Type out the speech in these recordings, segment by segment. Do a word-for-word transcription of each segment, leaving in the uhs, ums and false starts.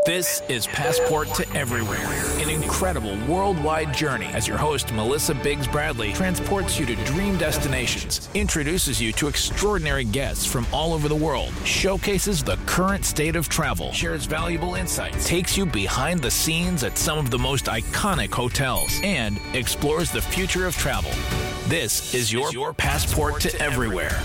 This is Passport to Everywhere, an incredible worldwide journey as your host, Melissa Biggs Bradley, transports you to dream destinations, introduces you to extraordinary guests from all over the world, showcases the current state of travel, shares valuable insights, takes you behind the scenes at some of the most iconic hotels, and explores the future of travel. This is your, your Passport to Everywhere.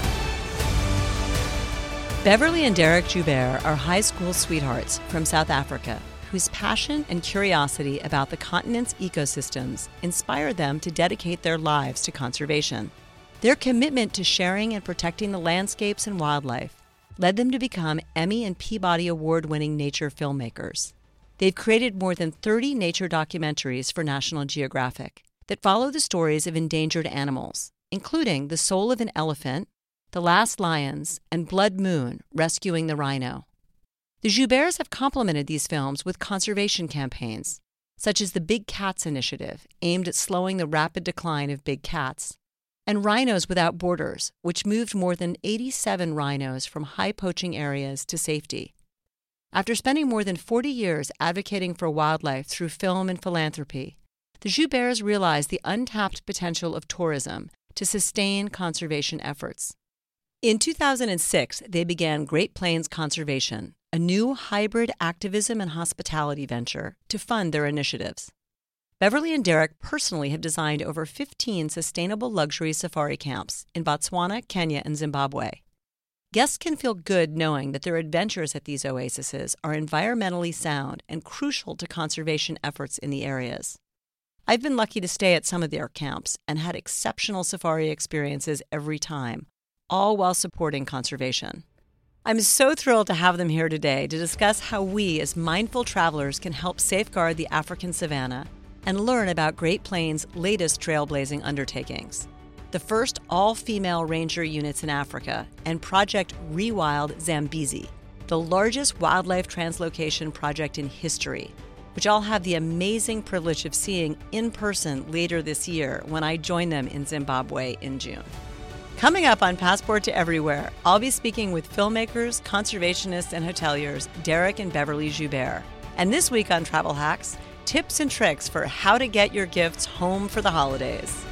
Beverly and Derek Joubert are high school sweethearts from South Africa whose passion and curiosity about the continent's ecosystems inspired them to dedicate their lives to conservation. Their commitment to sharing and protecting the landscapes and wildlife led them to become Emmy and Peabody Award-winning nature filmmakers. They've created more than thirty nature documentaries for National Geographic that follow the stories of endangered animals, including The Soul of an Elephant, The Last Lions, and Blood Moon, Rescuing the Rhino. The Jouberts have complemented these films with conservation campaigns, such as the Big Cats Initiative, aimed at slowing the rapid decline of big cats, and Rhinos Without Borders, which moved more than eighty-seven rhinos from high poaching areas to safety. After spending more than forty years advocating for wildlife through film and philanthropy, the Jouberts realized the untapped potential of tourism to sustain conservation efforts. In two thousand six, they began Great Plains Conservation, a new hybrid activism and hospitality venture to fund their initiatives. Beverly and Derek personally have designed over fifteen sustainable luxury safari camps in Botswana, Kenya, and Zimbabwe. Guests can feel good knowing that their adventures at these oases are environmentally sound and crucial to conservation efforts in the areas. I've been lucky to stay at some of their camps and had exceptional safari experiences every time, all while supporting conservation. I'm so thrilled to have them here today to discuss how we as mindful travelers can help safeguard the African savanna and learn about Great Plains' latest trailblazing undertakings, the first all-female ranger units in Africa, and Project Rewild Zambezi, the largest wildlife translocation project in history, which I'll have the amazing privilege of seeing in person later this year when I join them in Zimbabwe in June. Coming up on Passport to Everywhere, I'll be speaking with filmmakers, conservationists, and hoteliers Derek and Beverly Joubert. And this week on Travel Hacks, tips and tricks for how to get your gifts home for the holidays.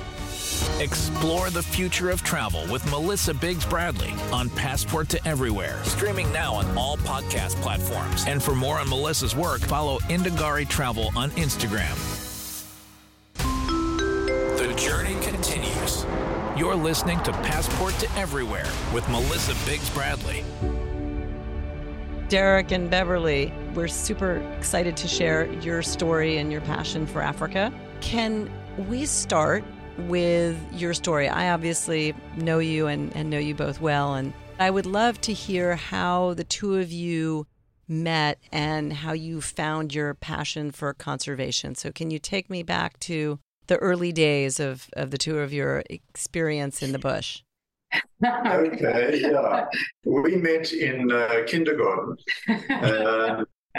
Explore the future of travel with Melissa Biggs Bradley on Passport to Everywhere, streaming now on all podcast platforms. And for more on Melissa's work, follow Indagari Travel on Instagram. The journey continues. You're listening to Passport to Everywhere with Melissa Biggs Bradley. Derek and Beverly, we're super excited to share your story and your passion for Africa. Can we start with your story? I obviously know you and, and know you both well, and I would love to hear how the two of you met and how you found your passion for conservation. So can you take me back to the early days of, of the two of your experience in the bush? Okay, yeah. We met in uh, kindergarten. Uh,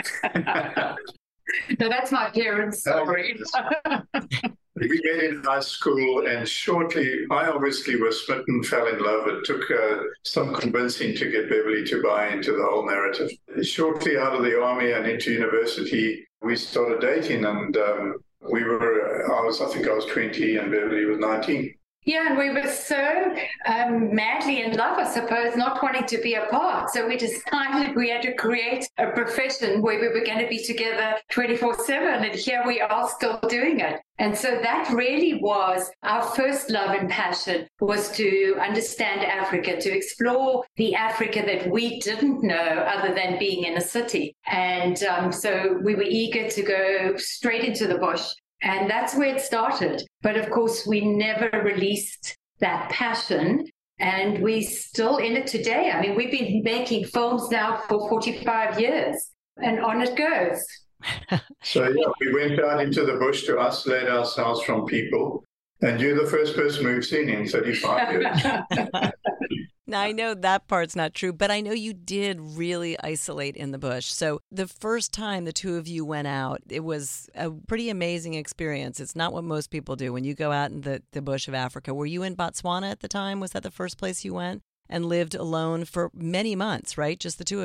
no, that's my parents' story. We met in high school, and shortly, I obviously was smitten, fell in love. It took uh, some convincing to get Beverly to buy into the whole narrative. Shortly out of the army and into university, we started dating, and um, we were, I was, I think I was twenty, and Beverly was nineteen. Yeah, and we were so um, madly in love, I suppose, not wanting to be apart. So we decided we had to create a profession where we were going to be together twenty-four seven, and here we are still doing it. And so that really was our first love and passion, was to understand Africa, to explore the Africa that we didn't know other than being in a city. And um, so we were eager to go straight into the bush. And that's where it started. But of course, we never released that passion, and we're still in it today. I mean, we've been making films now for forty-five years, and on it goes. So, yeah, we went down into the bush to isolate ourselves from people, and you're the first person we've seen in thirty-five years. Now, I know that part's not true, but I know you did really isolate in the bush. So the first time the two of you went out, it was a pretty amazing experience. It's not what most people do when you go out in the, the bush of Africa. Were you in Botswana at the time? Was that the first place you went and lived alone for many months, right? Just the two of you?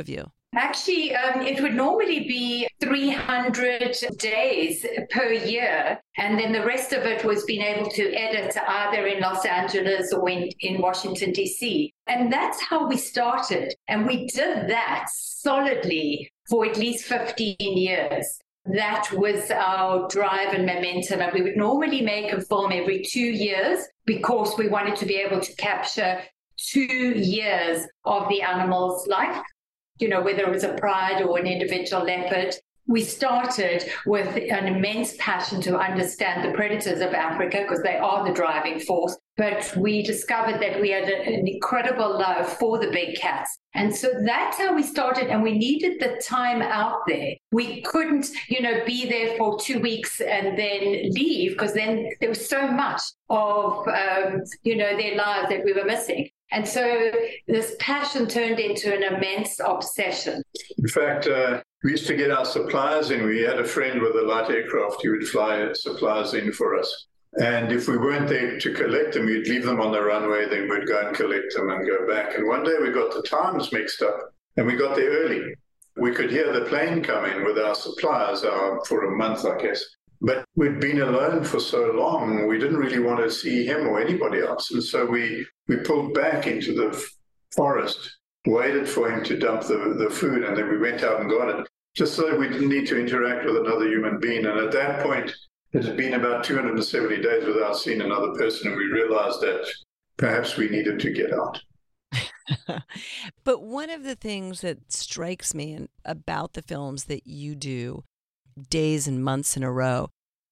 Actually, um, it would normally be three hundred days per year. And then the rest of it was being able to edit either in Los Angeles or in, in Washington, D C. And that's how we started. And we did that solidly for at least fifteen years. That was our drive and momentum. And we would normally make a film every two years because we wanted to be able to capture two years of the animal's life. You know, whether it was a pride or an individual leopard. We started with an immense passion to understand the predators of Africa because they are the driving force. But we discovered that we had a, an incredible love for the big cats. And so that's how we started. And we needed the time out there. We couldn't, you know, be there for two weeks and then leave because then there was so much of, um, you know, their lives that we were missing. And so this passion turned into an immense obsession. In fact, uh, we used to get our supplies in. We had a friend with a light aircraft who would fly supplies in for us. And if we weren't there to collect them, we'd leave them on the runway, then we'd go and collect them and go back. And one day we got the times mixed up and we got there early. We could hear the plane come in with our supplies uh, for a month, I guess. But we'd been alone for so long, we didn't really want to see him or anybody else. And so we, we pulled back into the forest, waited for him to dump the, the food, and then we went out and got it, just so that we didn't need to interact with another human being. And at that point, it had been about two hundred seventy days without seeing another person, and we realized that perhaps we needed to get out. But one of the things that strikes me about the films that you do days and months in a row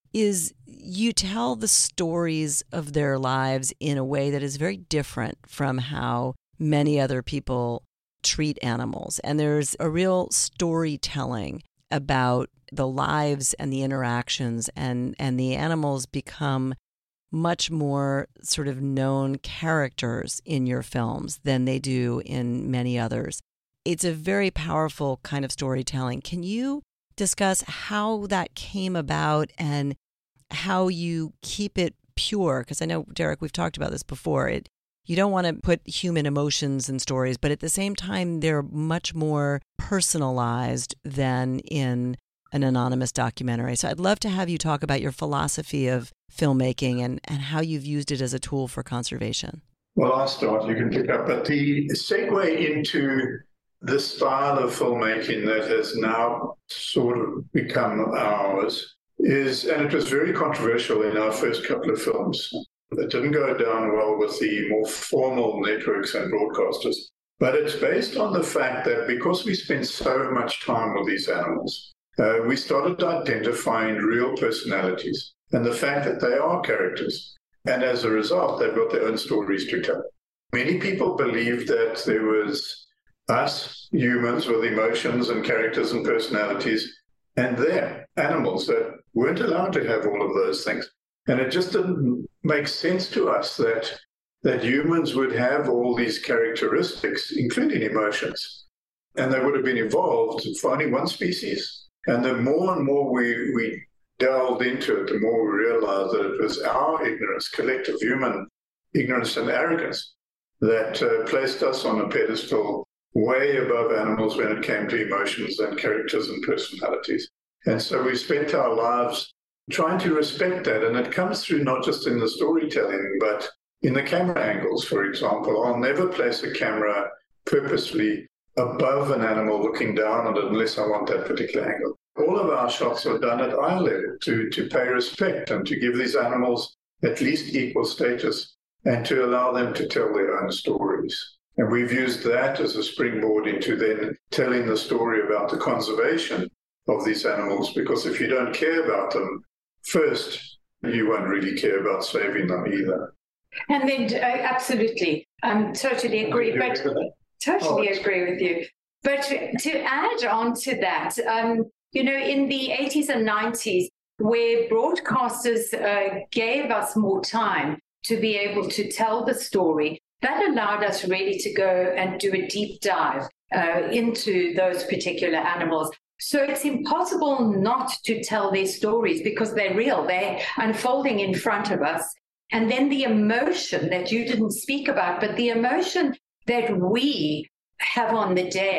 is you tell the stories of their lives in a way that is very different from how many other people treat animals. And there's a real storytelling about the lives and the interactions, and, and the animals become much more sort of known characters in your films than they do in many others. It's a very powerful kind of storytelling. Can you discuss how that came about and how you keep it pure? Because I know, Derek, we've talked about this before. It, you don't want to put human emotions in stories, but at the same time, they're much more personalized than in an anonymous documentary. So I'd love to have you talk about your philosophy of filmmaking and, and how you've used it as a tool for conservation. Well, I'll start. You can pick up. But the segue into the style of filmmaking that has now sort of become ours is, and it was very controversial in our first couple of films. It didn't go down well with the more formal networks and broadcasters. But it's based on the fact that because we spend so much time with these animals, uh, we started identifying real personalities and the fact that they are characters. And as a result, they've got their own stories to tell. Many people believed that there was us, humans, with emotions and characters and personalities, and them, animals, that weren't allowed to have all of those things. And it just didn't make sense to us that that humans would have all these characteristics, including emotions, and they would have been evolved for only one species. And the more and more we, we delved into it, the more we realized that it was our ignorance, collective human ignorance and arrogance, that uh, placed us on a pedestal way above animals when it came to emotions and characters and personalities. And so we spent our lives trying to respect that. And it comes through not just in the storytelling, but in the camera angles, for example. I'll never place a camera purposely above an animal looking down on it unless I want that particular angle. All of our shots are done at eye level to, to pay respect and to give these animals at least equal status and to allow them to tell their own stories. And we've used that as a springboard into then telling the story about the conservation of these animals, because if you don't care about them first, you won't really care about saving them either. And then, uh, absolutely, um, totally agree. But totally oh, agree with you. But to add on to that, um, you know, in the eighties and nineties, where broadcasters uh, gave us more time to be able to tell the story, that allowed us really to go and do a deep dive uh, into those particular animals. So it's impossible not to tell their stories because they're real. They're unfolding in front of us. And then the emotion that you didn't speak about, but the emotion that we have on the day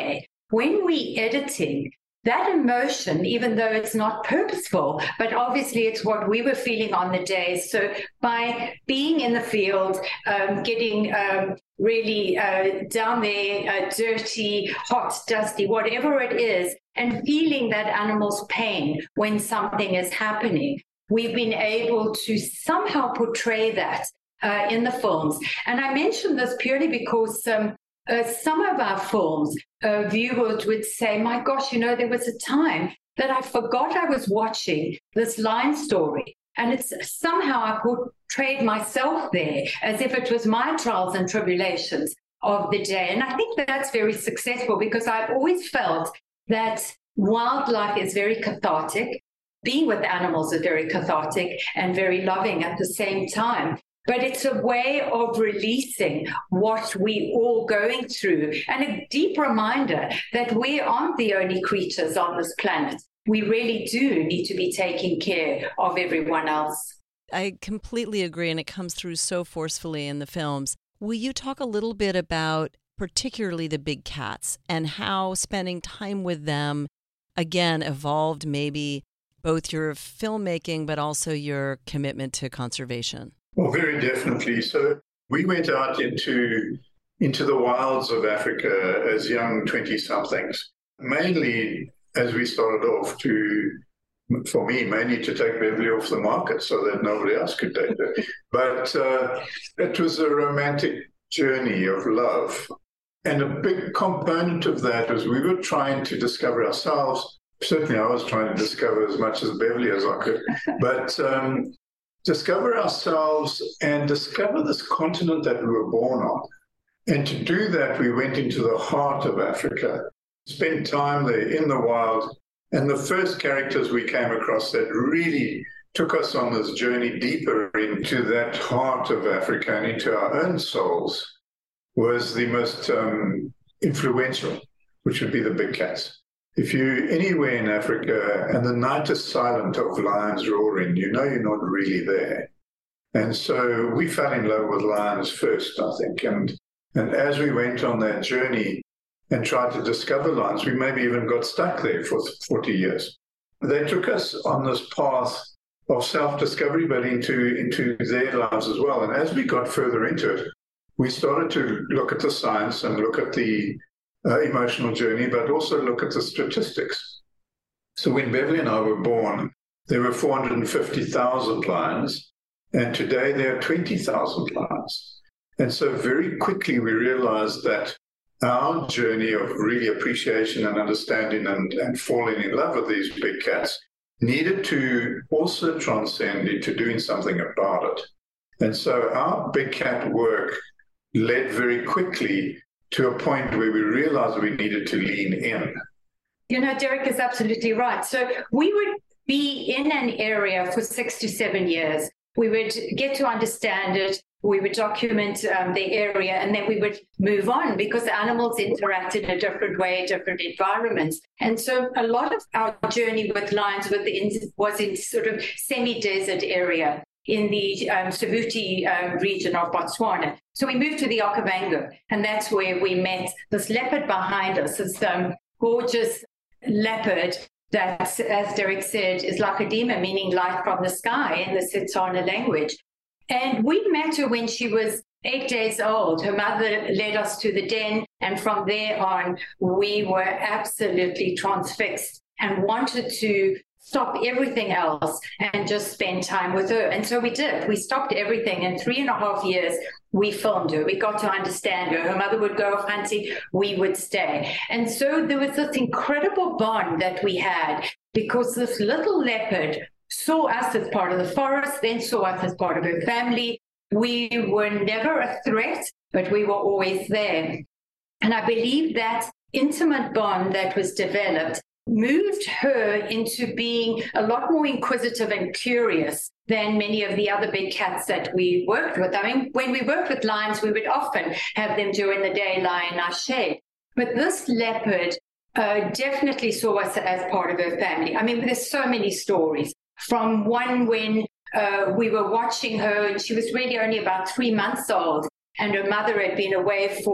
when we editing, that emotion, even though it's not purposeful, but obviously it's what we were feeling on the day. So by being in the field, um, getting um, really uh, down there, uh, dirty, hot, dusty, whatever it is, and feeling that animal's pain when something is happening, we've been able to somehow portray that uh, in the films. And I mention this purely because um, Uh, some of our films, uh, viewers would say, my gosh, you know, there was a time that I forgot I was watching this Lion story. And it's somehow I portrayed myself there as if it was my trials and tribulations of the day. And I think that's very successful because I've always felt that wildlife is very cathartic. Being with animals is very cathartic and very loving at the same time. But it's a way of releasing what we all going through and a deep reminder that we aren't the only creatures on this planet. We really do need to be taking care of everyone else. I completely agree, and it comes through so forcefully in the films. Will you talk a little bit about particularly the big cats and how spending time with them, again, evolved maybe both your filmmaking but also your commitment to conservation? Well, very definitely. So we went out into into the wilds of Africa as young twenty-somethings, mainly as we started off to, for me, mainly to take Beverly off the market so that nobody else could take her. But uh, it was a romantic journey of love. And a big component of that was we were trying to discover ourselves. Certainly I was trying to discover as much as Beverly as I could. But um, discover ourselves and discover this continent that we were born on. And to do that, we went into the heart of Africa, spent time there in the wild. And the first characters we came across that really took us on this journey deeper into that heart of Africa and into our own souls was the most um, influential, which would be the big cats. If you're anywhere in Africa and the night is silent of lions roaring, you know you're not really there. And so we fell in love with lions first, I think. And, and as we went on that journey and tried to discover lions, we maybe even got stuck there for forty years. They took us on this path of self-discovery, but into, into their lives as well. And as we got further into it, we started to look at the science and look at the Uh, emotional journey, but also look at the statistics. So when Beverly and I were born, there were four hundred fifty thousand lions, and today there are twenty thousand lions. And so very quickly we realized that our journey of really appreciation and understanding and, and falling in love with these big cats needed to also transcend into doing something about it. And so our big cat work led very quickly to a point where we realized we needed to lean in. You know, Derek is absolutely right. So we would be in an area for six to seven years. We would get to understand it. We would document um, the area, and then we would move on because animals interact in a different way, different environments. And so a lot of our journey with lions was in sort of semi-desert area in the um, Savuti um, region of Botswana. So we moved to the Okavango, and that's where we met this leopard behind us, this um, gorgeous leopard that, as Derek said, is like a demon, meaning light from the sky in the Setswana language. And we met her when she was eight days old. Her mother led us to the den, and from there on, we were absolutely transfixed and wanted to stop everything else and just spend time with her. And so we did. We stopped everything. In three and a half years, we filmed her. We got to understand her. Her mother would go off hunting. We would stay. And so there was this incredible bond that we had because this little leopard saw us as part of the forest, then saw us as part of her family. We were never a threat, but we were always there. And I believe that intimate bond that was developed moved her into being a lot more inquisitive and curious than many of the other big cats that we worked with. I mean, when we worked with lions, we would often have them during the day lie in our shade. But this leopard uh, definitely saw us as part of her family. I mean, there's so many stories. From one when uh, we were watching her, and she was really only about three months old, and her mother had been away for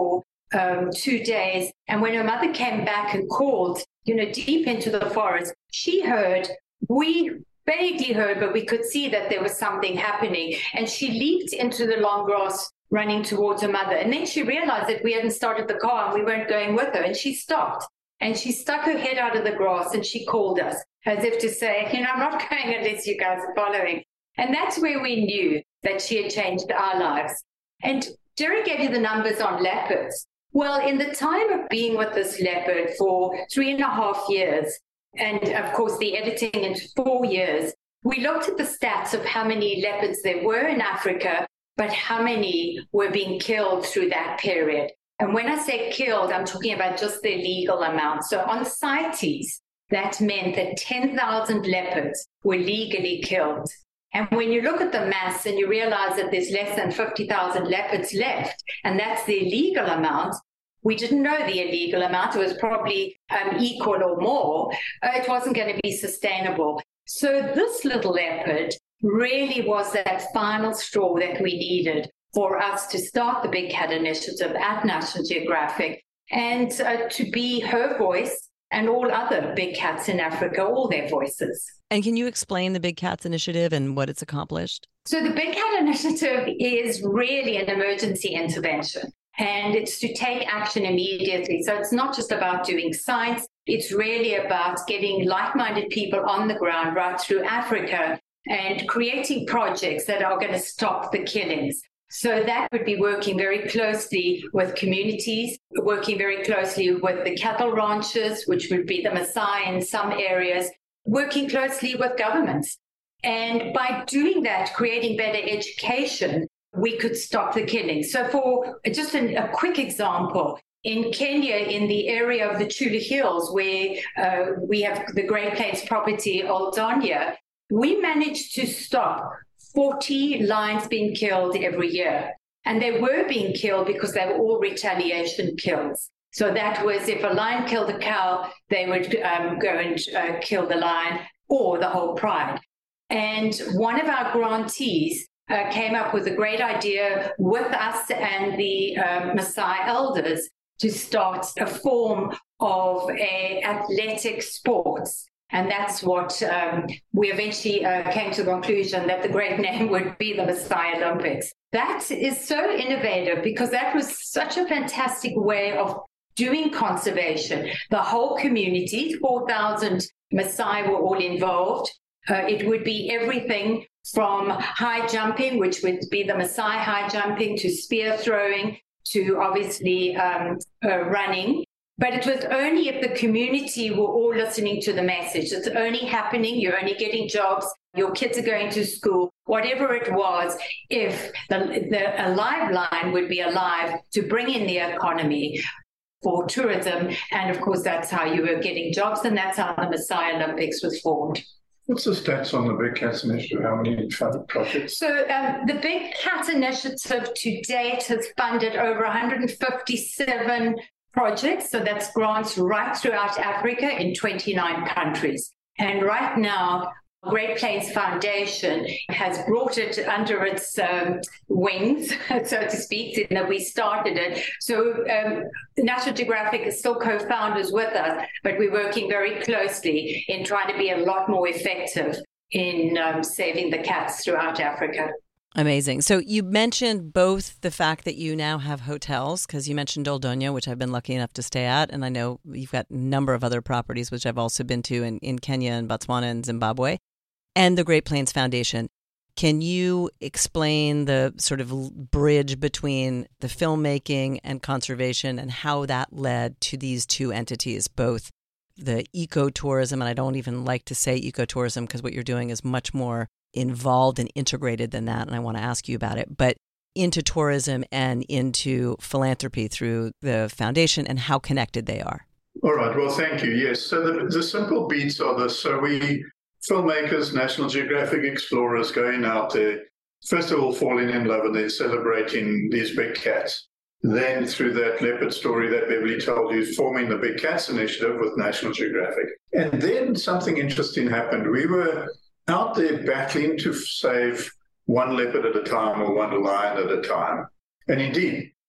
um, two days. And when her mother came back and called, you know, deep into the forest, she heard, we vaguely heard, but we could see that there was something happening. And she leaped into the long grass, running towards her mother. And then she realized that we hadn't started the car and we weren't going with her. And she stopped and she stuck her head out of the grass and she called us as if to say, you know, I'm not going unless you guys are following. And that's where we knew that she had changed our lives. And Jerry gave you the numbers on leopards. Well, in the time of being with this leopard for three and a half years, and of course the editing in four years, we looked at the stats of how many leopards there were in Africa, but how many were being killed through that period. And when I say killed, I'm talking about just the legal amount. So on CITES, that meant that ten thousand leopards were legally killed. And when you look at the mass and you realize that there's less than fifty thousand leopards left, and that's the legal amount, we didn't know the illegal amount. It was probably um, equal or more. Uh, it wasn't going to be sustainable. So this little leopard really was that final straw that we needed for us to start the Big Cat Initiative at National Geographic and uh, to be her voice and all other big cats in Africa, all their voices. And can you explain the Big Cats Initiative and what it's accomplished? So the Big Cat Initiative is really an emergency intervention, and it's to take action immediately. So it's not just about doing science. It's really about getting like-minded people on the ground right through Africa and creating projects that are going to stop the killings. So that would be working very closely with communities, working very closely with the cattle ranchers, which would be the Maasai in some areas, working closely with governments. And by doing that, creating better education, we could stop the killing. So for just an, a quick example, in Kenya, in the area of the Chula Hills, where uh, we have the Great Plains property, Old Donya, we managed to stop forty lions being killed every year. And they were being killed because they were all retaliation kills. So that was if a lion killed a cow, they would um, go and uh, kill the lion or the whole pride. And one of our grantees uh, came up with a great idea with us and the uh, Maasai elders to start a form of a athletic sports. And that's what um, we eventually uh, came to the conclusion that the great name would be the Maasai Olympics. That is so innovative because that was such a fantastic way of doing conservation. The whole community, four thousand Maasai were all involved. Uh, it would be everything from high jumping, which would be the Maasai high jumping, to spear throwing, to obviously um, uh, running. But it was only if the community were all listening to the message. It's only happening. You're only getting jobs. Your kids are going to school. Whatever it was, if the, the a lifeline would be alive to bring in the economy for tourism. And of course, that's how you were getting jobs. And that's how the Maasai Olympics was formed. What's the stats on the Big Cats Initiative? How many funded projects? So um, the Big Cat Initiative to date has funded over one hundred fifty-seven projects. So that's grants right throughout Africa in twenty-nine countries. And right now, Great Plains Foundation has brought it under its um, wings, so to speak, in that we started it. So um, National Geographic is still co-founders with us, but we're working very closely in trying to be a lot more effective in um, saving the cats throughout Africa. Amazing. So you mentioned both the fact that you now have hotels, because you mentioned Old Donya, which I've been lucky enough to stay at, and I know you've got a number of other properties, which I've also been to in, in Kenya and Botswana and Zimbabwe, and the Great Plains Foundation. Can you explain the sort of bridge between the filmmaking and conservation and how that led to these two entities, both the ecotourism, and I don't even like to say ecotourism because what you're doing is much more involved and integrated than that, and I want to ask you about it, but into tourism and into philanthropy through the foundation and how connected they are. All right. Well, thank you. Yes. So the, the simple beats are this. So we, filmmakers, National Geographic explorers going out there, first of all, falling in love and then celebrating these big cats. Then through that leopard story that Beverly told you, forming the Big Cats Initiative with National Geographic. And then something interesting happened. We were out there battling to save one leopard at a time or one lion at a time. And indeed,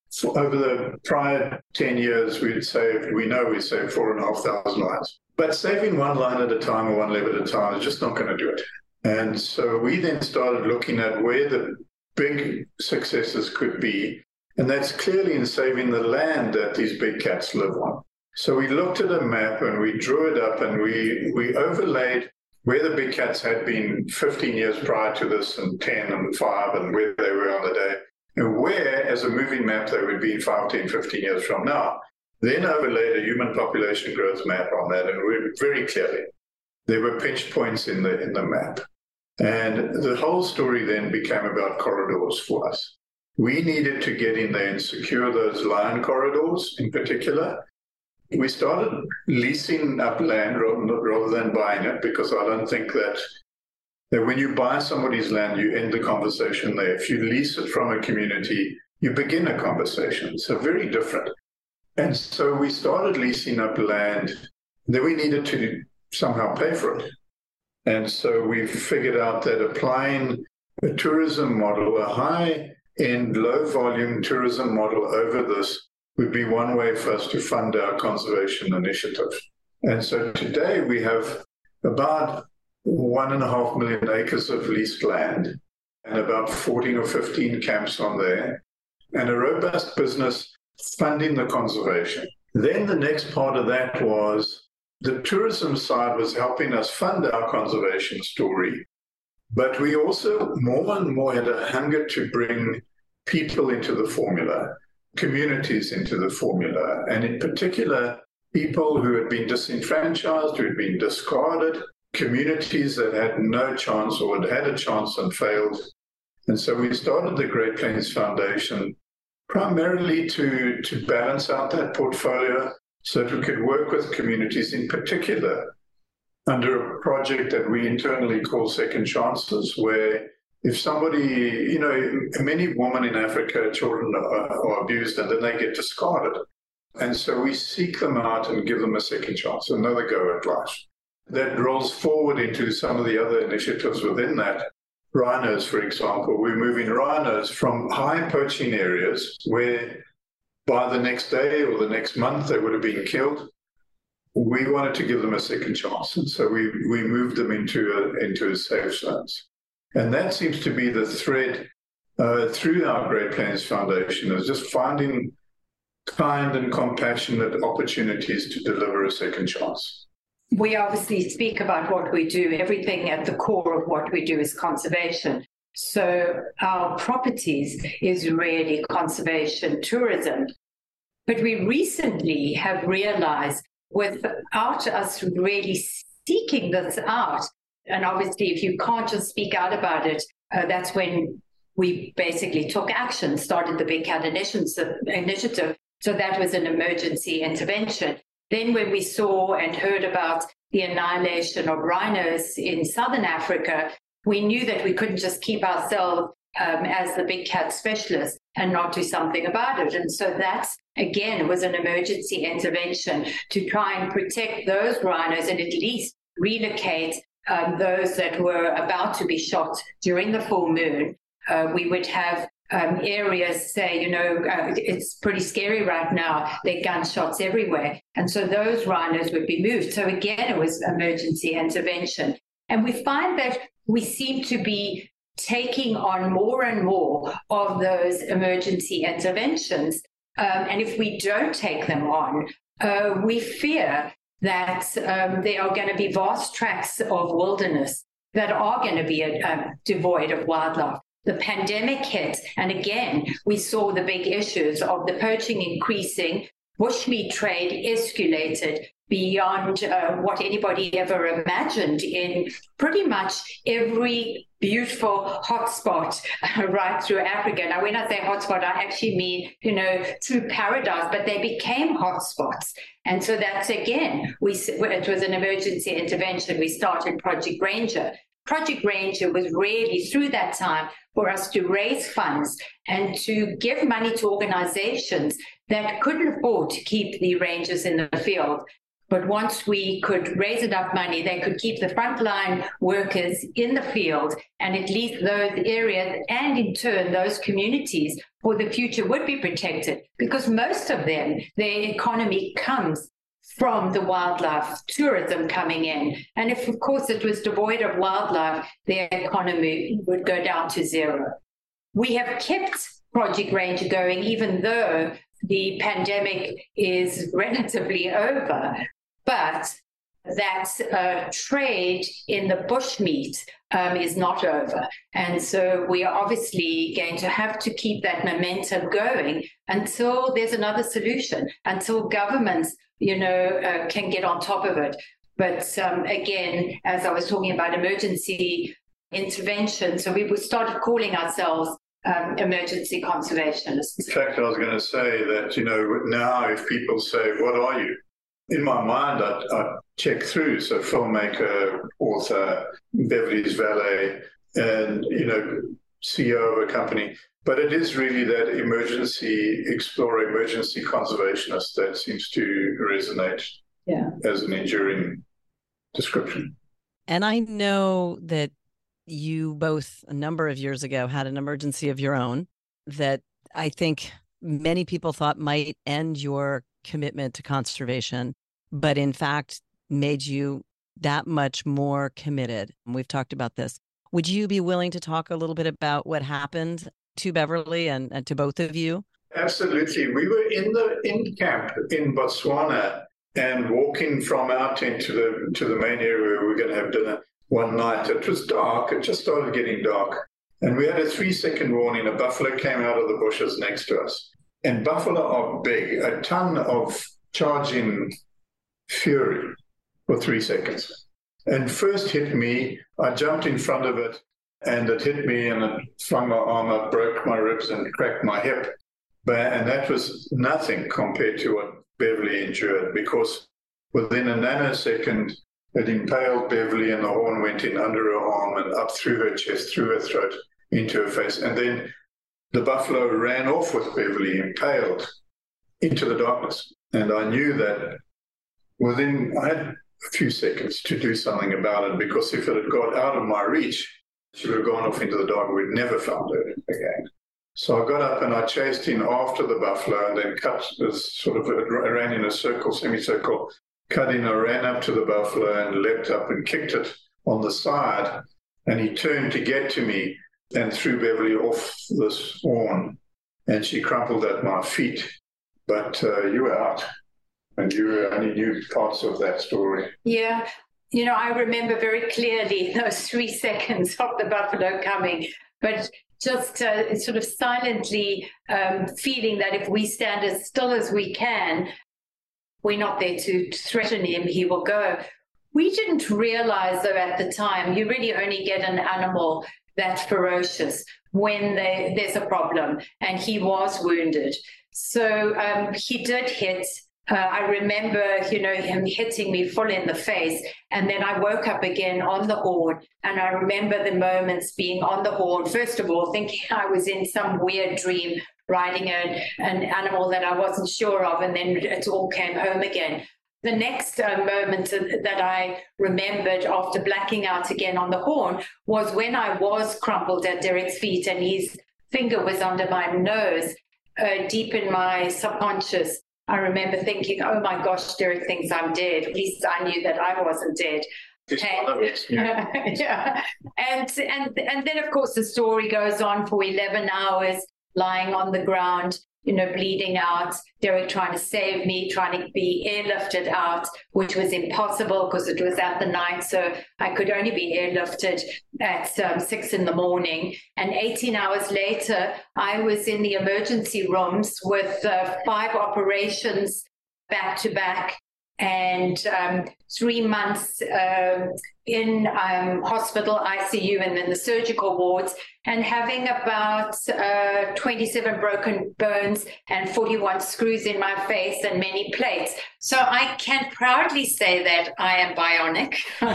So over the prior ten years, we'd saved, we know we saved four and a half thousand lives. But saving one line at a time or one level at a time is just not going to do it. And so we then started looking at where the big successes could be. And that's clearly in saving the land that these big cats live on. So we looked at a map and we drew it up and we, we overlaid where the big cats had been fifteen years prior to this and ten and five and where they were on the day. And where, as a moving map, they would be five, ten, fifteen years from now. Then overlaid a human population growth map on that, and we very clearly there were pinch points in the in the map. And the whole story then became about corridors for us. We needed to get in there and secure those lion corridors in particular. We started leasing up land rather, rather than buying it, because I don't think that that when you buy somebody's land, you end the conversation there. If you lease it from a community, you begin a conversation. So very different. And so we started leasing up land. Then we needed to somehow pay for it. And so we figured out that applying a tourism model, a high-end, low-volume tourism model over this would be one way for us to fund our conservation initiative. And so today we have about one and a half million acres of leased land and about fourteen or fifteen camps on there, and a robust business funding the conservation. Then the next part of that was the tourism side was helping us fund our conservation story. But we also more and more had a hunger to bring people into the formula, communities into the formula, and in particular, people who had been disenfranchised, who had been discarded, communities that had no chance or had had a chance and failed. And so we started the Great Plains Foundation primarily to, to balance out that portfolio so that we could work with communities, in particular under a project that we internally call Second Chances, where if somebody, you know, many women in Africa, children are, are abused and then they get discarded. And so we seek them out and give them a second chance, another go at life. That rolls forward into some of the other initiatives within that. Rhinos, for example, we're moving rhinos from high poaching areas where by the next day or the next month they would have been killed. We wanted to give them a second chance. And so we, we moved them into a, into a safe zones. And that seems to be the thread uh, through our Great Plains Foundation, is just finding kind and compassionate opportunities to deliver a second chance. We obviously speak about what we do. Everything at the core of what we do is conservation. So our properties is really conservation tourism. But we recently have realized, without us really seeking this out, and obviously if you can't just speak out about it, uh, that's when we basically took action, started the Big Cat Initiative. So that was an emergency intervention. Then when we saw and heard about the annihilation of rhinos in southern Africa, we knew that we couldn't just keep ourselves um, as the big cat specialist and not do something about it. And so that, again, was an emergency intervention to try and protect those rhinos and at least relocate um, those that were about to be shot during the full moon. Uh, we would have Um, areas say, you know, uh, it's pretty scary right now. There are gunshots everywhere. And so those rhinos would be moved. So again, it was emergency intervention. And we find that we seem to be taking on more and more of those emergency interventions. Um, and if we don't take them on, uh, we fear that um, there are going to be vast tracts of wilderness that are going to be uh, devoid of wildlife. The pandemic hit, and again, we saw the big issues of the poaching increasing, bushmeat trade escalated beyond uh, what anybody ever imagined in pretty much every beautiful hotspot uh, right through Africa. Now, when I say hotspot, I actually mean, you know, true paradise, but they became hotspots. And so that's, again, we it was an emergency intervention. We started Project Ranger. Project Ranger was really, through that time, for us to raise funds and to give money to organizations that couldn't afford to keep the rangers in the field. But once we could raise enough money, they could keep the frontline workers in the field, and at least those areas and in turn those communities for the future would be protected, because most of them, their economy comes from the wildlife tourism coming in. And if, of course, it was devoid of wildlife, their economy would go down to zero. We have kept Project Ranger going, even though the pandemic is relatively over. But that uh, trade in the bushmeat um, is not over. And so we are obviously going to have to keep that momentum going until there's another solution, until governments, you know, uh, can get on top of it. But um, again, as I was talking about emergency intervention, so we started calling ourselves um, emergency conservationists. In fact, I was going to say that, you know, now if people say, what are you? In my mind, I, I check through. So filmmaker, author, Beverly's valet, and, you know, C E O of a company. But it is really that emergency explorer, emergency conservationist that seems to resonate yeah. as an enduring description. And I know that you both, a number of years ago, had an emergency of your own that I think many people thought might end your commitment to conservation, but in fact made you that much more committed. And we've talked about this. Would you be willing to talk a little bit about what happened to Beverly and, and to both of you? Absolutely. We were in the in camp in Botswana and walking from our tent to the to the main area where we were going to have dinner one night. It was dark. It just started getting dark. And we had a three-second warning. A buffalo came out of the bushes next to us. And buffalo are big, a ton of charging fury for three seconds. And first hit me, I jumped in front of it, and it hit me and it flung my arm up, broke my ribs and cracked my hip. But, and that was nothing compared to what Beverly endured, because within a nanosecond, it impaled Beverly and the horn went in under her arm and up through her chest, through her throat, into her face. And then the buffalo ran off with Beverly, impaled into the darkness. And I knew that within, I had a few seconds to do something about it, because if it had got out of my reach, she would have gone off into the dark. We'd never found her again. So I got up and I chased in after the buffalo and then cut this sort of, it ran in a circle, semicircle, cut in, I ran up to the buffalo and leapt up and kicked it on the side. And he turned to get to me and threw Beverly off this horn, and she crumpled at my feet. But uh, you were out, and you only knew parts of that story. Yeah. You know, I remember very clearly those three seconds of the buffalo coming, but just uh, sort of silently um, feeling that if we stand as still as we can, we're not there to threaten him, he will go. We didn't realize, though, at the time, you really only get an animal that's ferocious when they, there's a problem, and he was wounded. So um, he did hit. Uh, I remember, you know, him hitting me full in the face, and then I woke up again on the horn, and I remember the moments being on the horn, first of all, thinking I was in some weird dream, riding a, an animal that I wasn't sure of, and then it all came home again. The next uh, moment that I remembered after blacking out again on the horn was when I was crumpled at Derek's feet and his finger was under my nose, uh, deep in my subconscious. I remember thinking, oh my gosh, Derek thinks I'm dead. At least I knew that I wasn't dead. And, yeah. yeah. and, and, and then, of course, the story goes on for eleven hours, lying on the ground, you know, bleeding out, Derek trying to save me, trying to be airlifted out, which was impossible because it was at the night. So I could only be airlifted at um, six in the morning. And eighteen hours later, I was in the emergency rooms with uh, five operations back to back, and um, three months uh, in um, hospital I C U and in the surgical wards, and having about uh, twenty-seven broken bones and forty-one screws in my face and many plates. So I can proudly say that I am bionic.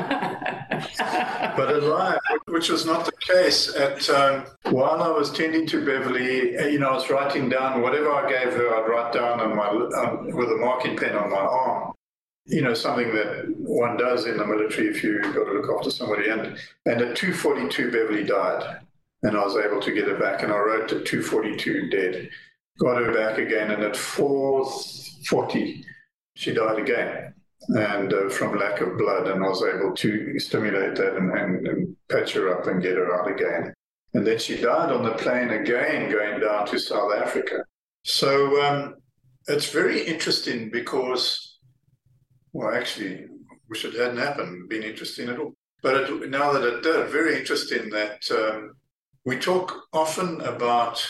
But alive, which was not the case. At um, while I was tending to Beverly, you know, I was writing down whatever I gave her, I'd write down on my um, with a marking pen on my arm. you know, something that one does in the military if you've got to look after somebody. And, and at two forty-two, Beverly died. And I was able to get her back. And I wrote at two forty-two, dead. Got her back again. And at four forty, she died again. And uh, from lack of blood. And I was able to stimulate that and, and, and patch her up and get her out again. And then she died on the plane again, going down to South Africa. So um, it's very interesting because, well, actually, wish it hadn't happened, been interesting at all. But it, now that it did, very interesting that um, we talk often about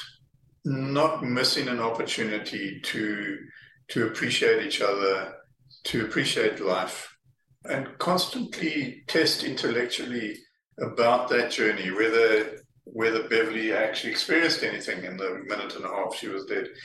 not missing an opportunity to to appreciate each other, to appreciate life, and constantly test intellectually about that journey, whether whether Beverly actually experienced anything in the minute and a half she was dead.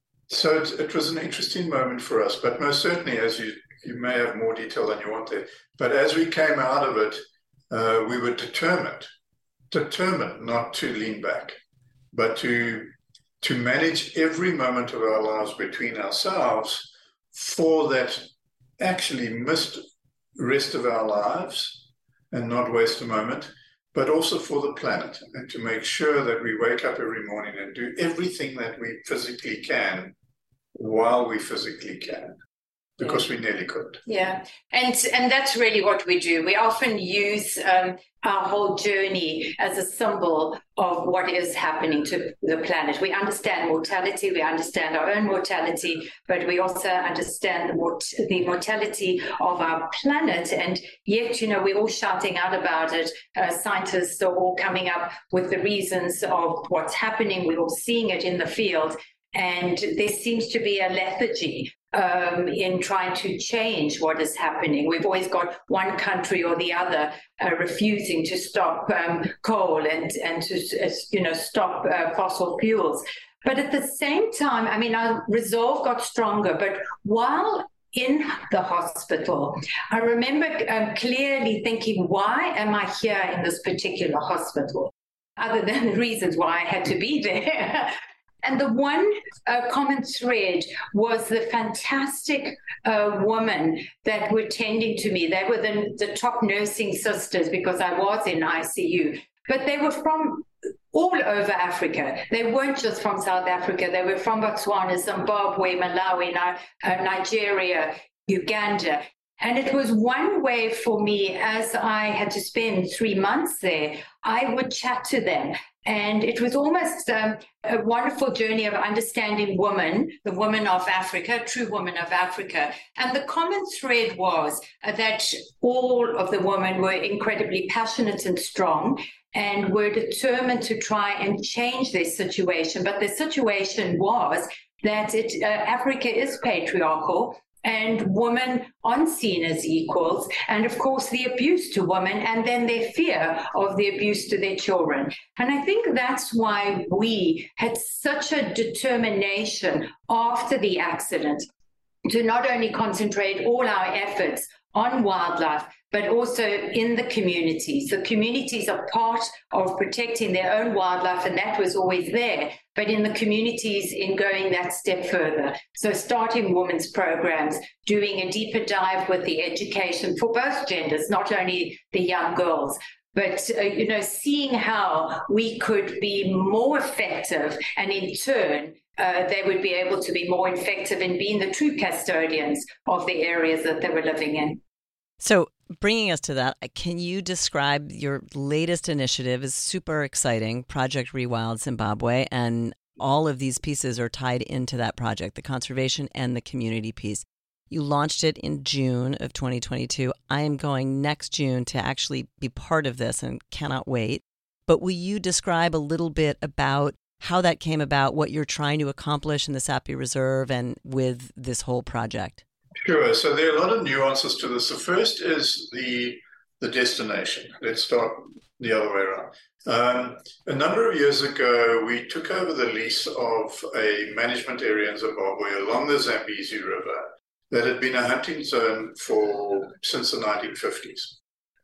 So it, it was an interesting moment for us, but most certainly, as you, you may have more detail than you want there, but as we came out of it, uh, we were determined, determined not to lean back, but to, to manage every moment of our lives between ourselves for that actually missed rest of our lives and not waste a moment, but also for the planet, and to make sure that we wake up every morning and do everything that we physically can while we physically can, because yeah. we nearly couldn't. Yeah, and and that's really what we do. We often use um, our whole journey as a symbol of what is happening to the planet. We understand mortality, we understand our own mortality, but we also understand the, mort- the mortality of our planet. And yet, you know, we're all shouting out about it. Uh, scientists are all coming up with the reasons of what's happening. We're all seeing it in the field. And there seems to be a lethargy um, in trying to change what is happening. We've always got one country or the other uh, refusing to stop um, coal and, and to, uh, you know, stop uh, fossil fuels. But at the same time, I mean, our resolve got stronger. But while in the hospital, I remember um, clearly thinking, why am I here in this particular hospital? Other than the reasons why I had to be there. And the one uh, common thread was the fantastic uh, women that were tending to me. They were the, the top nursing sisters because I was in I C U, but they were from all over Africa. They weren't just from South Africa. They were from Botswana, Zimbabwe, Malawi, uh, Nigeria, Uganda. And it was one way for me, as I had to spend three months there, I would chat to them. And it was almost um, a wonderful journey of understanding women, the women of Africa, true women of Africa. And the common thread was uh, that all of the women were incredibly passionate and strong and were determined to try and change their situation. But the situation was that it, uh, Africa is patriarchal, and women aren't seen as equals, and of course the abuse to women, and then their fear of the abuse to their children. And I think that's why we had such a determination after the accident to not only concentrate all our efforts on wildlife, but also in the communities. The communities are part of protecting their own wildlife, and that was always there. But in the communities, in going that step further. So starting women's programs, doing a deeper dive with the education for both genders, not only the young girls, but, uh, you know, seeing how we could be more effective, and in turn, uh, they would be able to be more effective in being the true custodians of the areas that they were living in. So bringing us to that, can you describe your latest initiative? Is super exciting, Project Rewild Zimbabwe, and all of these pieces are tied into that project, the conservation and the community piece. You launched it in June of twenty twenty-two. I am going next June to actually be part of this and cannot wait. But will you describe a little bit about how that came about, what you're trying to accomplish in the Sappi Reserve and with this whole project? Sure. So there are a lot of nuances to this. The first is the the destination. Let's start the other way around. Um, a number of years ago, we took over the lease of a management area in Zimbabwe along the Zambezi River that had been a hunting zone for since the nineteen fifties.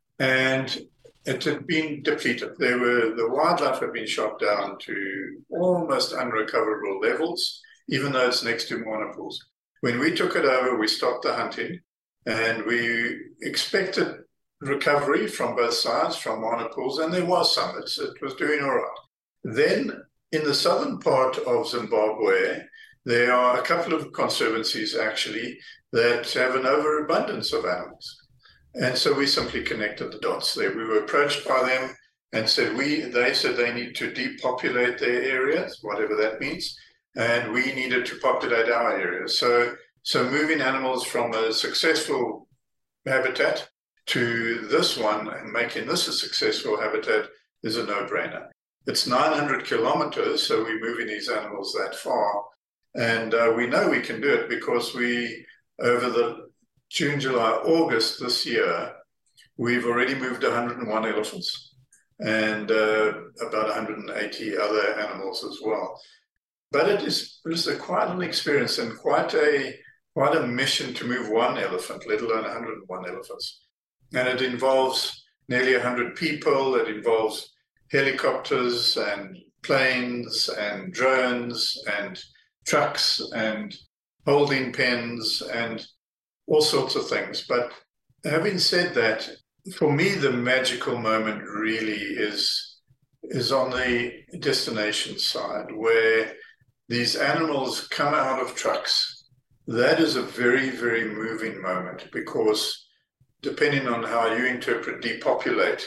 And it had been depleted. There were the wildlife had been shot down to almost unrecoverable levels, even though it's next to moana pools. When we took it over, we stopped the hunting. And we expected recovery from both sides, from Mana Pools, and there was some. It's, it was doing all right. Then in the southern part of Zimbabwe, there are a couple of conservancies actually that have an overabundance of animals. And so we simply connected the dots there. We were approached by them and said we they said they need to depopulate their areas, whatever that means, and we needed to populate our areas. So so moving animals from a successful habitat to this one and making this a successful habitat is a no-brainer. It's nine hundred kilometers, so we're moving these animals that far. And uh, we know we can do it because we, over the June, July, August this year, we've already moved one hundred and one elephants and uh, about one hundred eighty other animals as well. But it is, it is a quite an experience and quite a quite a mission to move one elephant, let alone one hundred and one elephants. And it involves nearly one hundred people. It involves helicopters and planes and drones and trucks and holding pens and all sorts of things. But having said that, for me, the magical moment really is, is on the destination side, where these animals come out of trucks. That is a very, very moving moment because depending on how you interpret depopulate,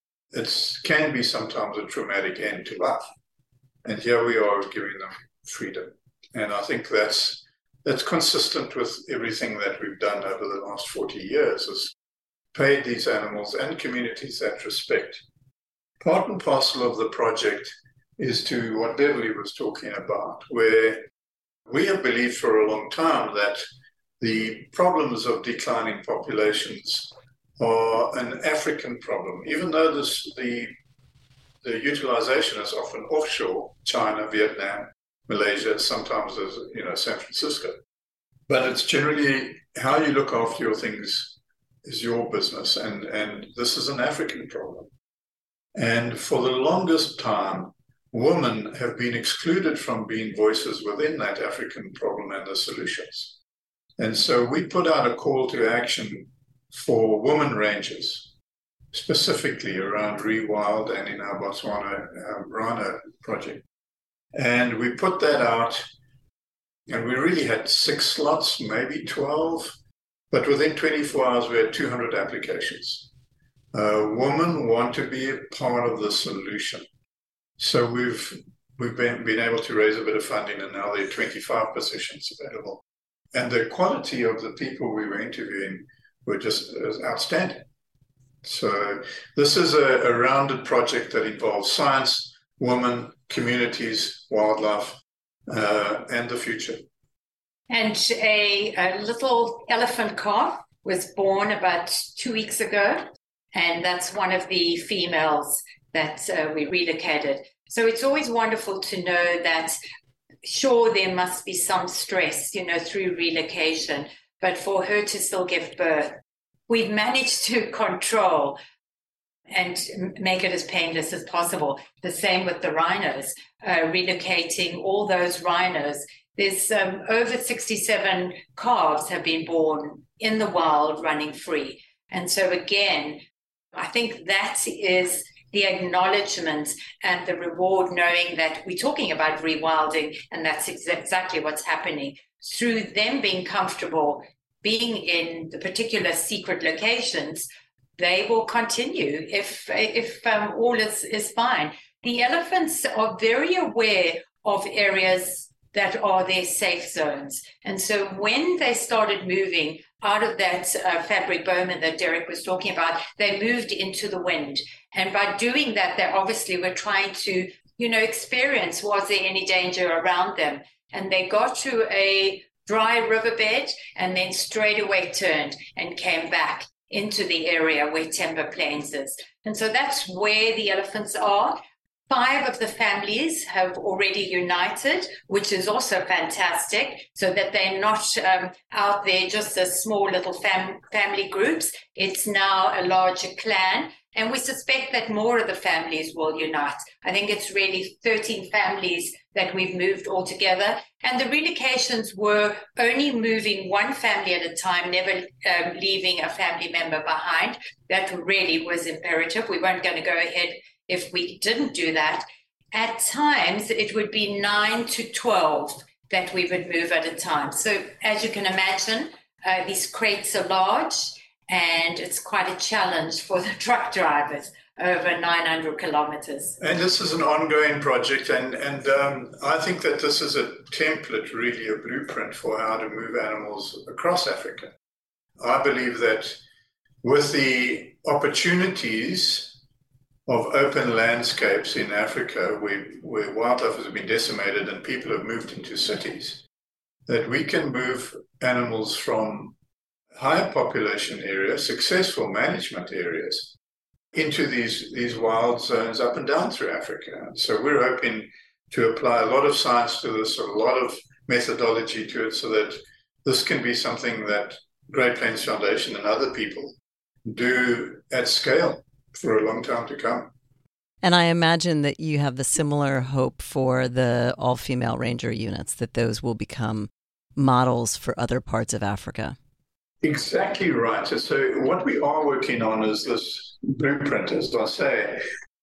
it can be sometimes a traumatic end to life. And here we are giving them freedom. And I think that's that's consistent with everything that we've done over the last forty years, is paid these animals and communities that respect. Part and parcel of the project is to what Beverly was talking about, where we have believed for a long time that the problems of declining populations are an African problem, even though this, the, the utilization is often offshore, China, Vietnam, Malaysia, sometimes as you know, San Francisco. But it's generally how you look after your things is your business, and, and this is an African problem. And for the longest time, women have been excluded from being voices within that African problem and the solutions. And so we put out a call to action for women rangers, specifically around Rewild and in our Botswana uh, Rhino project. And we put that out, and we really had six slots, maybe twelve, but within twenty-four hours, we had two hundred applications. Uh, women want to be a part of the solution. So we've we've been, been able to raise a bit of funding, and now there are twenty-five positions available. And the quality of the people we were interviewing were just outstanding. So this is a, a rounded project that involves science, women, communities, wildlife, uh, and the future. And a, a little elephant calf was born about two weeks ago, and that's one of the females that uh, we relocated. So it's always wonderful to know that, sure, there must be some stress, you know, through relocation, but for her to still give birth, we've managed to control and make it as painless as possible. The same with the rhinos, uh, relocating all those rhinos. There's um, over sixty-seven calves have been born in the wild running free. And so again, I think that is the acknowledgement and the reward, knowing that we're talking about rewilding, and that's ex- exactly what's happening. Through them being comfortable being in the particular secret locations, they will continue if if um, all is, is fine. The elephants are very aware of areas that are their safe zones. And so when they started moving out of that uh, fabric bowman that Derek was talking about, they moved into the wind. And by doing that, they obviously were trying to, you know, experience, was there any danger around them? And they got to a dry riverbed and then straight away turned and came back into the area where Timber Plains is. And so that's where the elephants are. Five of the families have already united, which is also fantastic, so that they're not um, out there just as small little fam- family groups. It's now a larger clan, And we suspect that more of the families will unite. I think it's really thirteen families that we've moved all together. And the relocations were only moving one family at a time, never um, leaving a family member behind. That really was imperative. We weren't going to go ahead if we didn't do that. At times, it would be nine to twelve that we would move at a time. So as you can imagine, uh, these crates are large, and it's quite a challenge for the truck drivers over nine hundred kilometers. And this is an ongoing project, and, and um, I think that this is a template, really a blueprint for how to move animals across Africa. I believe that with the opportunities of open landscapes in Africa where, where wildlife has been decimated and people have moved into cities, that we can move animals from higher population areas, successful management areas, into these, these wild zones up and down through Africa. So we're hoping to apply a lot of science to this, a lot of methodology to it, so that this can be something that Great Plains Foundation and other people do at scale for a long time to come. And I imagine that you have the similar hope for the all-female ranger units, that those will become models for other parts of Africa. Exactly right. So what we are working on is this blueprint, as I say,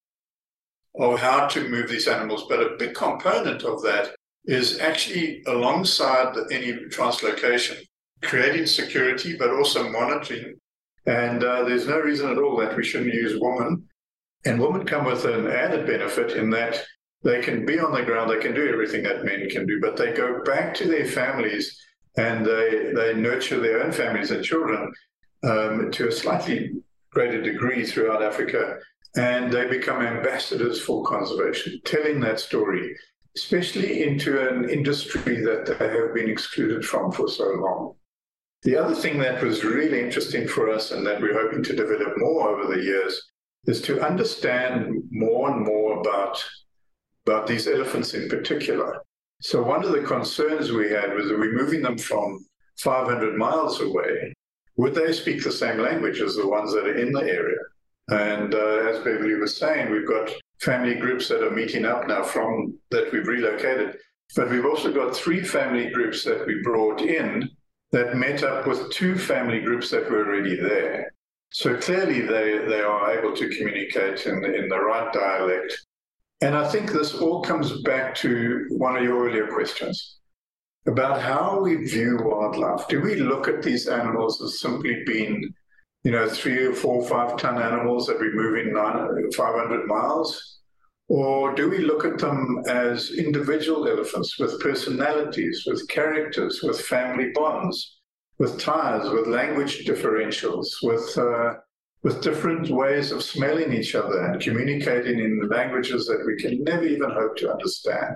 of how to move these animals. But a big component of that is actually alongside any translocation, creating security, but also monitoring. And uh, there's no reason at all that we shouldn't use women. And women come with an added benefit in that they can be on the ground, they can do everything that men can do, but they go back to their families and they, they nurture their own families and children um, to a slightly greater degree throughout Africa. And they become ambassadors for conservation, telling that story, especially into an industry that they have been excluded from for so long. The other thing that was really interesting for us and that we're hoping to develop more over the years is to understand more and more about, about these elephants in particular. So one of the concerns we had was that we're moving them from five hundred miles away. Would they speak the same language as the ones that are in the area? And uh, as Beverly was saying, we've got family groups that are meeting up now from that we've relocated. But we've also got three family groups that we brought in that met up with two family groups that were already there. So clearly they, they are able to communicate in, in the right dialect. And I think this all comes back to one of your earlier questions about how we view wildlife. Do we look at these animals as simply being, you know, three or four, five ton animals that we move in nine, five hundred miles? Or do we look at them as individual elephants with personalities, with characters, with family bonds, with ties, with language differentials, with uh, with different ways of smelling each other and communicating in languages that we can never even hope to understand?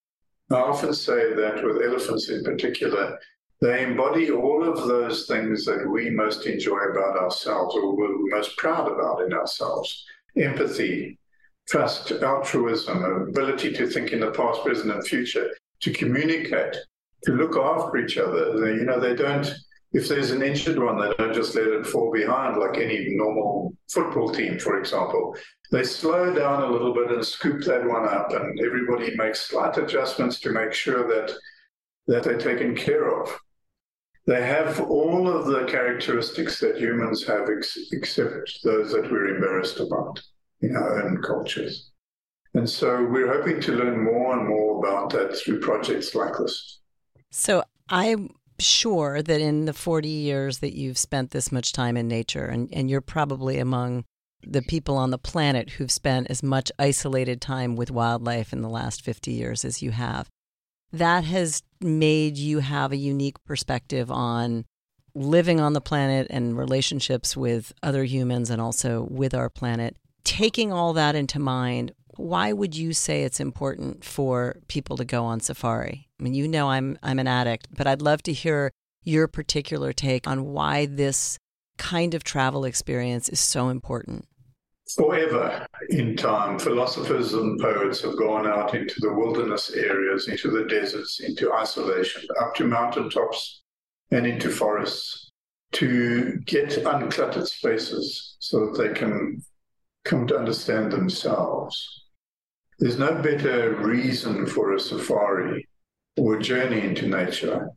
I often say that with elephants in particular, they embody all of those things that we most enjoy about ourselves, or we're most proud about in ourselves: empathy, trust, altruism, ability to think in the past, present, and future, to communicate, to look after each other. They, you know, they don't, if there's an injured one, they don't just let it fall behind like any normal football team, for example. They slow down a little bit and scoop that one up, and everybody makes slight adjustments to make sure that, that they're taken care of. They have all of the characteristics that humans have, ex- except those that we're embarrassed about in our own cultures. And so we're hoping to learn more and more about that through projects like this. So I'm sure that in the forty years that you've spent this much time in nature, and, and you're probably among the people on the planet who've spent as much isolated time with wildlife in the last fifty years as you have, that has made you have a unique perspective on living on the planet and relationships with other humans and also with our planet. Taking all that into mind, why would you say it's important for people to go on safari? I mean, you know I'm I'm an addict, but I'd love to hear your particular take on why this kind of travel experience is so important. Forever in time, philosophers and poets have gone out into the wilderness areas, into the deserts, into isolation, up to mountaintops and into forests to get uncluttered spaces so that they can come to understand themselves. There's no better reason for a safari or a journey into nature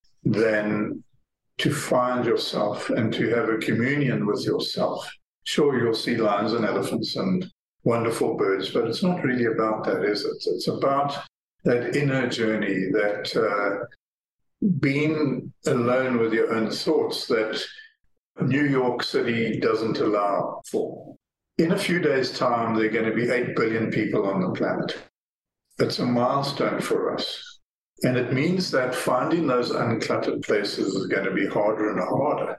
than to find yourself and to have a communion with yourself. Sure, you'll see lions and elephants and wonderful birds, but it's not really about that, is it? It's about that inner journey, that uh, being alone with your own thoughts that New York City doesn't allow for. In a few days' time, there are going to be eight billion people on the planet. It's a milestone for us. And it means that finding those uncluttered places is going to be harder and harder.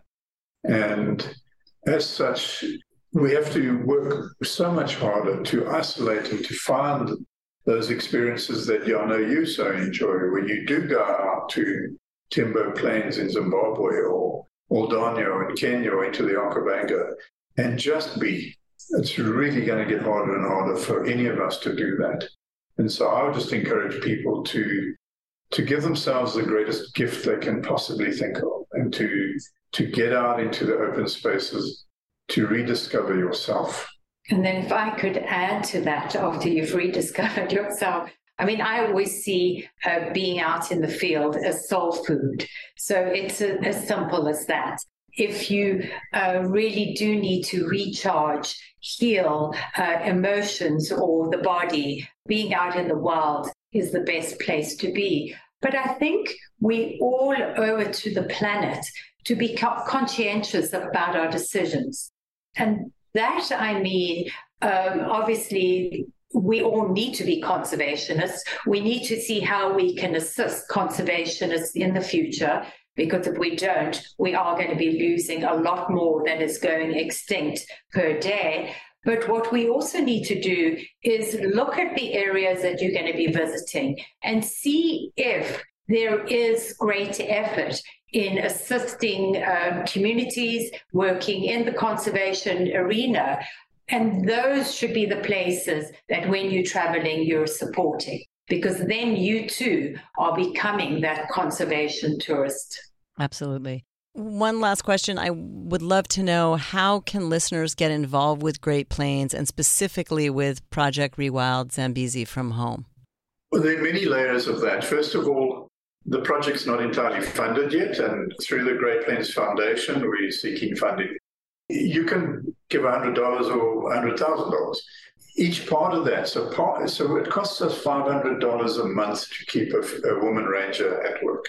And as such, we have to work so much harder to isolate and to find those experiences that Yano, you so enjoy, when you do go out to Timbo Plains in Zimbabwe or Oldonyo in Kenya or into the Okavango and just be. It's really going to get harder and harder for any of us to do that. And so I would just encourage people to to give themselves the greatest gift they can possibly think of, and to to get out into the open spaces, to rediscover yourself. And then if I could add to that, after you've rediscovered yourself, I mean, I always see uh, being out in the field as soul food. So it's a, as simple as that. If you uh, really do need to recharge, heal uh, emotions or the body, being out in the wild is the best place to be. But I think we all owe it to the planet to be conscientious about our decisions. And that, I mean, um, obviously, we all need to be conservationists. We need to see how we can assist conservationists in the future, because if we don't, we are going to be losing a lot more than is going extinct per day. But what we also need to do is look at the areas that you're going to be visiting and see if there is great effort in assisting um, communities working in the conservation arena. And those should be the places that when you're traveling, you're supporting, because then you too are becoming that conservation tourist. Absolutely. One last question. I would love to know, how can listeners get involved with Great Plains and specifically with Project Rewild Zambezi from Home? Well, there are many layers of that. First of all, the project's not entirely funded yet, and through the Great Plains Foundation, we're seeking funding. You can give one hundred dollars or one hundred thousand dollars. Each part of that, so, part, so it costs us five hundred dollars a month to keep a, a woman ranger at work.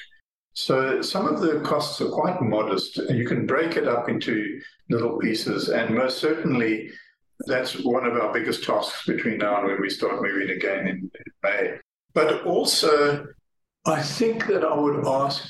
So some of the costs are quite modest, and you can break it up into little pieces. And most certainly, that's one of our biggest tasks between now and when we start moving again in, in May. But also, I think that I would ask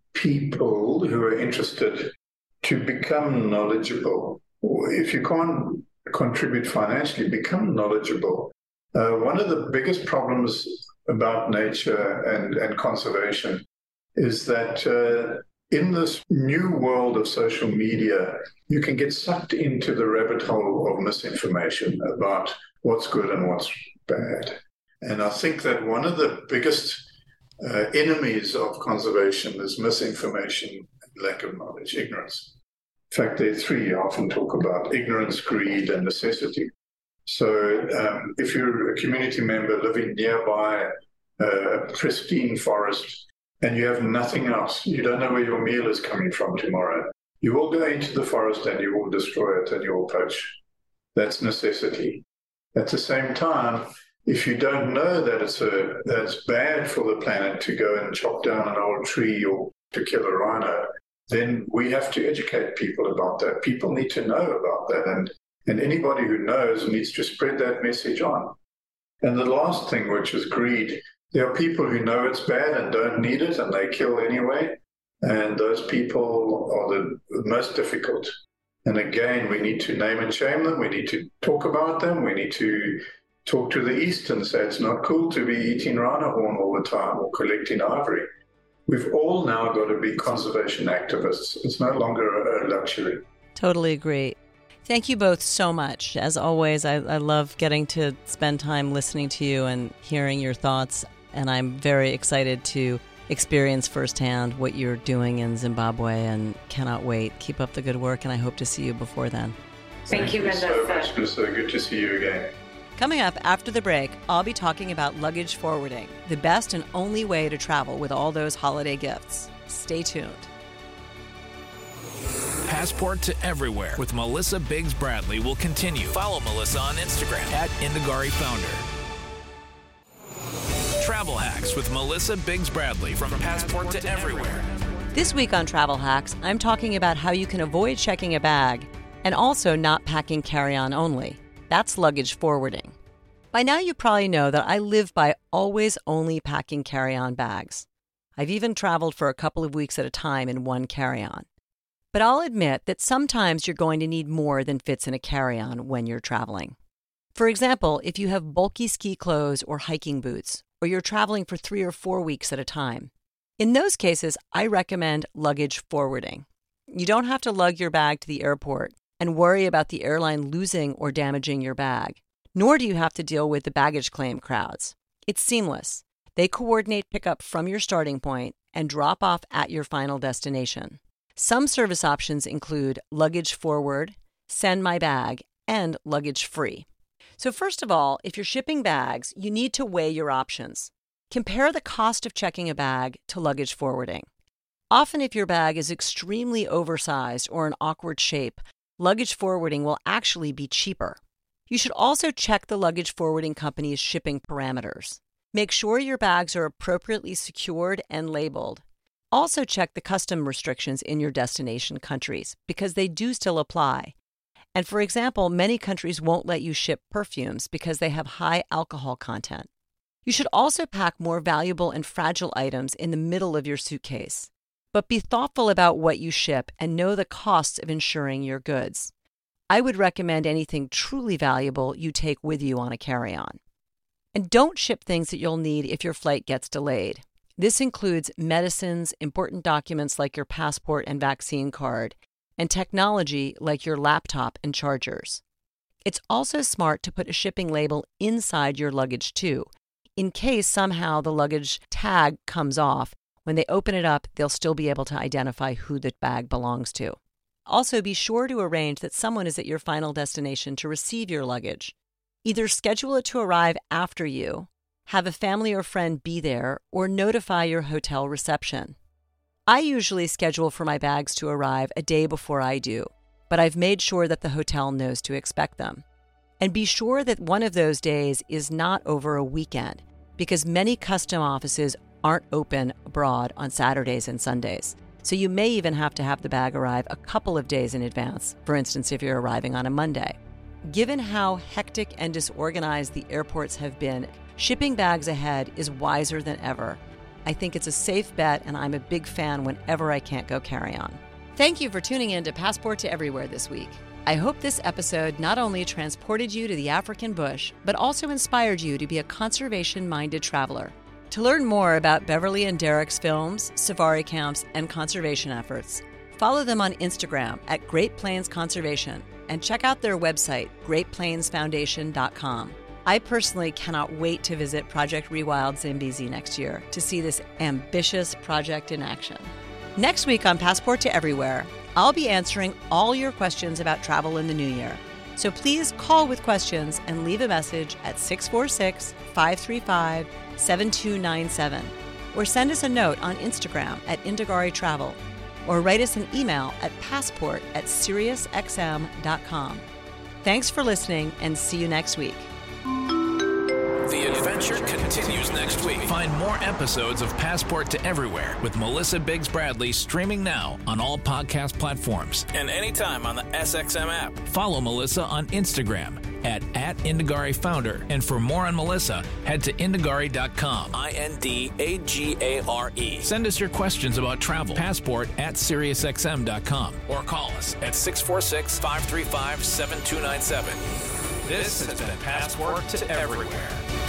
people who are interested to become knowledgeable. Or if you can't contribute financially, become knowledgeable. Uh, one of the biggest problems about nature and, and conservation is that uh, in this new world of social media, you can get sucked into the rabbit hole of misinformation about what's good and what's bad. And I think that one of the biggest uh, enemies of conservation is misinformation and lack of knowledge, ignorance. In fact, there are three I often talk about: ignorance, greed, and necessity. So um, if you're a community member living nearby a pristine forest, and you have nothing else, you don't know where your meal is coming from tomorrow, you will go into the forest and you will destroy it and you will poach. That's necessity. At the same time, if you don't know that it's a that's bad for the planet to go and chop down an old tree or to kill a rhino, then we have to educate people about that. People need to know about that, and, and anybody who knows needs to spread that message on. And the last thing, which is greed. There are people who know it's bad and don't need it, and they kill anyway. And those people are the most difficult. And again, we need to name and shame them. We need to talk about them. We need to talk to the East and say it's not cool to be eating rhino horn all the time or collecting ivory. We've all now got to be conservation activists. It's no longer a luxury. Totally agree. Thank you both so much. As always, I, I love getting to spend time listening to you and hearing your thoughts. And I'm very excited to experience firsthand what you're doing in Zimbabwe, and cannot wait. Keep up the good work, and I hope to see you before then. Thank you, so Melissa. much, Melissa. Good to see you again. Coming up after the break, I'll be talking about luggage forwarding, the best and only way to travel with all those holiday gifts. Stay tuned. Passport to Everywhere with Melissa Biggs Bradley will continue. Follow Melissa on Instagram at Indagari Founder. Travel Hacks with Melissa Biggs Bradley from Passport to Everywhere. This week on Travel Hacks, I'm talking about how you can avoid checking a bag and also not packing carry-on only. That's luggage forwarding. By now you probably know that I live by always only packing carry-on bags. I've even traveled for a couple of weeks at a time in one carry-on. But I'll admit that sometimes you're going to need more than fits in a carry-on when you're traveling. For example, if you have bulky ski clothes or hiking boots, or you're traveling for three or four weeks at a time. In those cases, I recommend luggage forwarding. You don't have to lug your bag to the airport and worry about the airline losing or damaging your bag, nor do you have to deal with the baggage claim crowds. It's seamless. They coordinate pickup from your starting point and drop off at your final destination. Some service options include luggage forward, send my bag, and luggage free. So first of all, if you're shipping bags, you need to weigh your options. Compare the cost of checking a bag to luggage forwarding. Often if your bag is extremely oversized or an awkward shape, luggage forwarding will actually be cheaper. You should also check the luggage forwarding company's shipping parameters. Make sure your bags are appropriately secured and labeled. Also check the custom restrictions in your destination countries, because they do still apply. And for example, many countries won't let you ship perfumes because they have high alcohol content. You should also pack more valuable and fragile items in the middle of your suitcase. But be thoughtful about what you ship and know the costs of insuring your goods. I would recommend anything truly valuable you take with you on a carry-on. And don't ship things that you'll need if your flight gets delayed. This includes medicines, important documents like your passport and vaccine card, and technology like your laptop and chargers. It's also smart to put a shipping label inside your luggage too. In case somehow the luggage tag comes off, when they open it up, they'll still be able to identify who the bag belongs to. Also, be sure to arrange that someone is at your final destination to receive your luggage. Either schedule it to arrive after you, have a family or friend be there, or notify your hotel reception. I usually schedule for my bags to arrive a day before I do, but I've made sure that the hotel knows to expect them. And be sure that one of those days is not over a weekend, because many custom offices aren't open abroad on Saturdays and Sundays. So you may even have to have the bag arrive a couple of days in advance, for instance, if you're arriving on a Monday. Given how hectic and disorganized the airports have been, shipping bags ahead is wiser than ever. I think it's a safe bet, and I'm a big fan whenever I can't go carry-on. Thank you for tuning in to Passport to Everywhere this week. I hope this episode not only transported you to the African bush, but also inspired you to be a conservation-minded traveler. To learn more about Beverly and Derek's films, safari camps, and conservation efforts, follow them on Instagram at Great Plains Conservation and check out their website, great plains foundation dot com. I personally cannot wait to visit Project Rewild Zambezi next year to see this ambitious project in action. Next week on Passport to Everywhere, I'll be answering all your questions about travel in the new year. So please call with questions and leave a message at six four six, five three five, seven two nine seven, or send us a note on Instagram at Indagari Travel, or write us an email at passport at sirius x m dot com. Thanks for listening, and see you next week. The adventure continues next week. Find more episodes of Passport to Everywhere with Melissa Biggs Bradley streaming now on all podcast platforms and anytime on the S X M app. Follow Melissa on Instagram at, at Indagari Founder. And for more on Melissa, head to indagari dot com. I N D A G A R E. Send us your questions about travel. Passport at sirius x m dot com. Or call us at six four six, five three five, seven two nine seven. This has been Passport to Everywhere.